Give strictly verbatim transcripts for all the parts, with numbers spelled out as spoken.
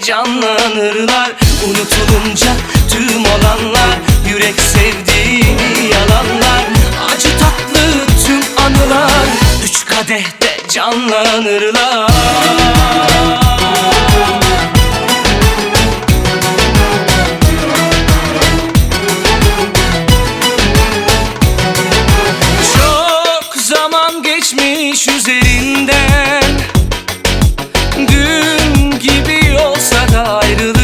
canlanırlar. Unutulunca tüm olanlar, yürek sevdiğini yalanlar. Acı tatlı tüm anılar, üç kadehte canlanırlar. Çok zaman geçmiş üzerinden, dün gibi olsa da ayrılık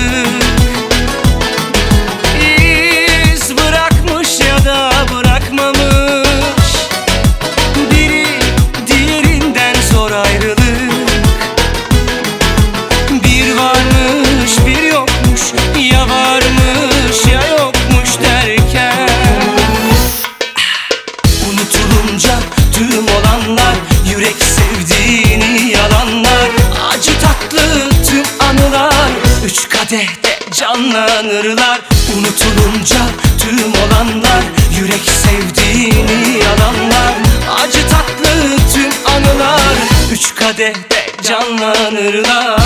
iz bırakmış ya da bırakmamış. Biri diğerinden zor ayrılık. Bir varmış bir yokmuş, ya varmış ya yokmuş derken, unutulunca tüm olanlar, yürek sevdiğini yalanlar. Acı tatlı tüm anılar, üç kadehte canlanırlar. Unutulunca tüm olanlar, yürek sevdiğini yalanlar. Acı tatlı tüm anılar, üç kadehte canlanırlar.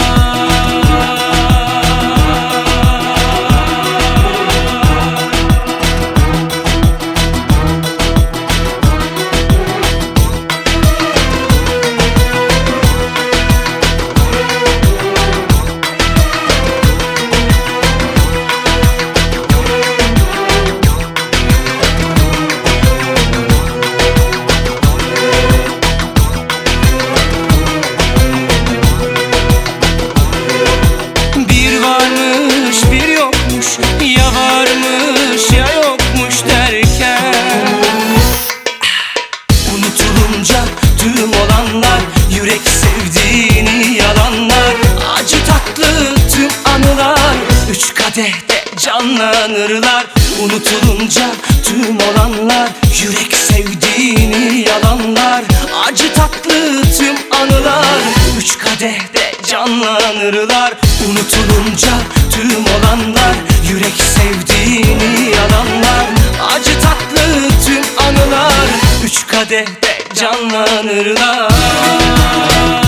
Ya varmış ya yokmuş derken, unutulunca tüm olanlar, yürek sevdiğini yalanlar. Acı tatlı tüm anılar, üç kadehte canlanırlar. Unutulunca tüm olanlar, yürek sevdiğini yalanlar. Acı tatlı tüm anılar, üç kadehte canlanırlar. Unutulunca tüm olanlar, yürek sevdiğini yalanlar. Acı tatlı tüm anılar, üç kadehte canlanırlar.